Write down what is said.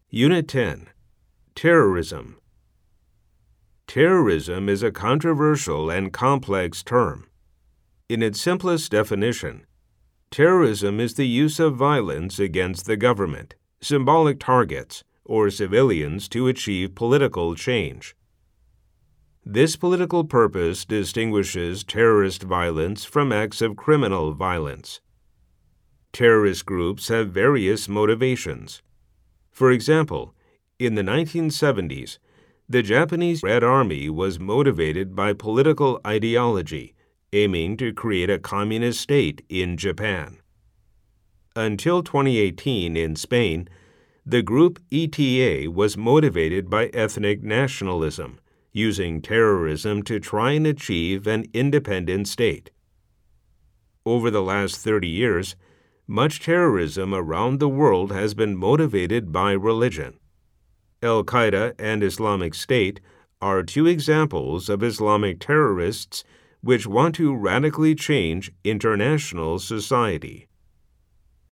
Unit 10. Terrorism. Terrorism is a controversial and complex term. In its simplest definition, terrorism is the use of violence against the government, symbolic targets, or civilians to achieve political change. This political purpose distinguishes terrorist violence from acts of criminal violence. Terrorist groups have various motivations. For example, in the 1970s, the Japanese Red Army was motivated by political ideology, aiming to create a communist state in Japan. Until 2018 in Spain, the group ETA was motivated by ethnic nationalism, using terrorism to try and achieve an independent state. Over the last 30 years, much terrorism around the world has been motivated by religion. Al-Qaeda and Islamic State are two examples of Islamic terrorists which want to radically change international society.